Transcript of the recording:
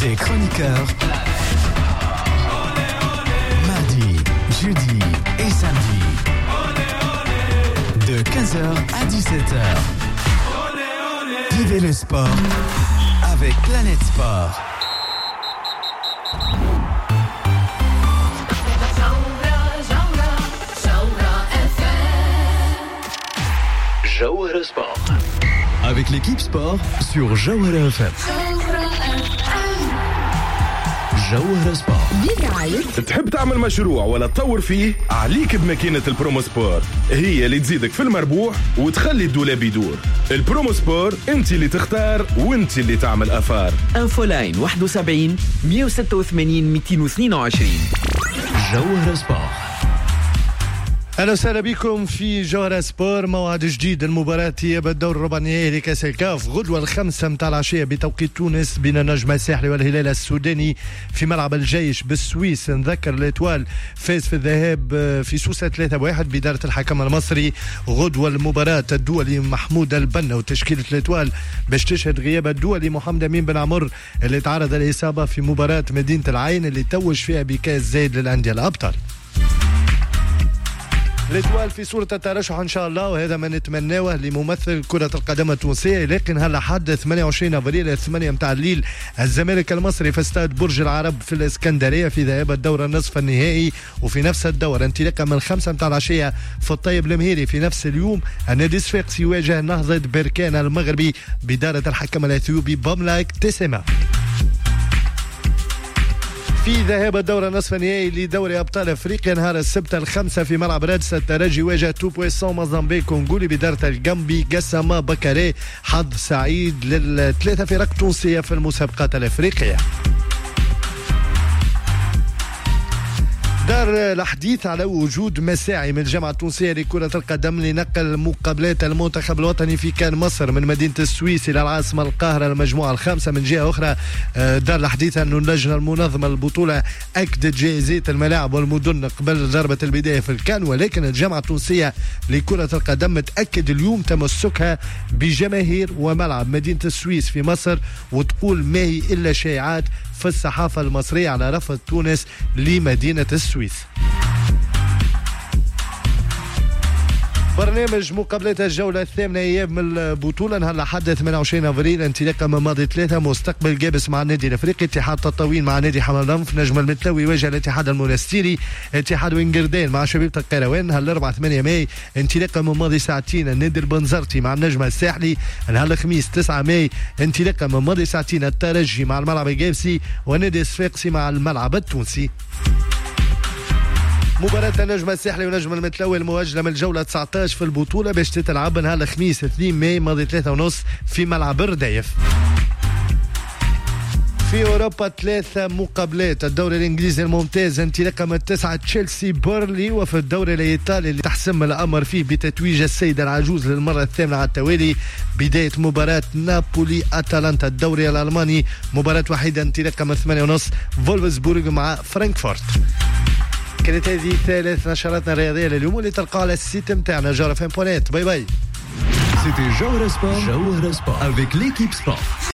et chroniqueur. Mardi, jeudi et samedi. De 15h à 17h. Vivez le sport avec Planète Sport. Jawhara Sport. Avec l'équipe sport sur Jawhara FM. جوهرة سبورت. تحب تعمل مشروع ولا تطور فيه؟ عليك بماكينة البرومو سبور، هي اللي تزيدك في المربوح وتخلي الدولاب يدور. البرومو سبور انت اللي تختار وانت اللي تعمل افار. انفو لاين 71 186 222. جوهرة سبورت. اهلا وسهلا بكم في جوهرة سبور. موعد جديد، المباراة هي بالدور الربع النهائي لكأس الكاف غدوة 5 متاع العشية بتوقيت تونس بين النجم الساحلي والهلال السوداني في ملعب الجيش بالسويس. نذكر الاتوال فاز في الذهاب في سوسة 3-1 بإدارة الحكم المصري. غدوة المباراة الدولي محمود البنا وتشكيلة الاتوال باش تشهد غياب الدولي محمد أمين بن عمر اللي تعرض للإصابة في مباراة مدينة العين اللي توج فيها بكأس زايد للأندية الأبطال. الاتوال في صورة الترشح ان شاء الله، وهذا ما نتمناه لممثل كرة القدم التونسية. لكن هلا حد 28 افريل 8 متاع الليل الزمالك المصري في استاد برج العرب في الاسكندرية في ذهاب الدورة النصف النهائي. وفي نفس الدورة انطلاقا من 5 متاع العشية في الطيب المهيري في نفس اليوم النادي الصفاقسي يواجه نهضة بركان المغربي بإدارة الحكم الاثيوبي باملاك تسمة. في ذهاب الدورة نصف النهائي لدوري أبطال أفريقيا نهار السبت 5 في ملعب رادس الترجي يواجه توبويسون موزامبيق كونغولي بإدارة الجامبي قسامة بكاري. حظ سعيد للثلاثة فرق تونسية في المسابقات الأفريقية. دار الحديث على وجود مساعي من الجامعة التونسية لكرة القدم لنقل مقابلات المنتخب الوطني في كان مصر من مدينة السويس إلى العاصمة القاهرة المجموعة الخامسة. من جهة أخرى دار الحديث أن اللجنة المنظمة للبطولة أكدت جاهزية الملاعب والمدن قبل ضربة البداية في الكان، ولكن الجامعة التونسية لكرة القدم متأكد اليوم تمسكها بجماهير وملعب مدينة السويس في مصر، وتقول ما هي إلا شائعات في الصحافة المصرية على رفض تونس لمدينة السويس. برنامج مقابلات الجولة الثامنة أيام من البطولة نهار حد 28 أفريل انطلاقا من ماضي 3. مستقبل جابس مع النادي الأفريقي، اتحاد تطاوين مع نادي حملنف، نجم المتلوي يواجه الاتحاد المنستيري، اتحاد وينجردين مع شبيبة القيروان. نهار الأربعاء 8 ماي انطلاقا من ماضي ساعتين النادي البنزرتي مع النجم الساحلي. نهار الخميس 9 ماي انطلاقا من ماضي ساعتين الترجي مع الملعب الجابسي والنادي الصفاقسي مع الملعب التونسي. مباراة النجم الساحلي ونجم المتلوي المؤجلة من الجولة 19 في البطولة باش تتلعب نهار الخميس 2 ماي ماضي 3:30 في ملعب الردايف. في أوروبا 3 مقابلات. الدوري الإنجليزي الممتاز انطلاقا من 9 تشيلسي بيرلي، وفي الدوري الإيطالي اللي تحسم الأمر فيه بتتويج السيدة العجوز للمرة الثامنة على التوالي بداية مباراة نابولي أتلانتا. الدوري الألماني مباراة وحيدة انطلاقا من 8:30 فولفسبورغ مع فرانكفورت. كانت هذه ثالث نشراتنا الرياضية لليوم اللي تلقاها على السيت متاعنا جوهرة FM.net. باي باي. C'était Jawhara Sport avec l'équipe sport.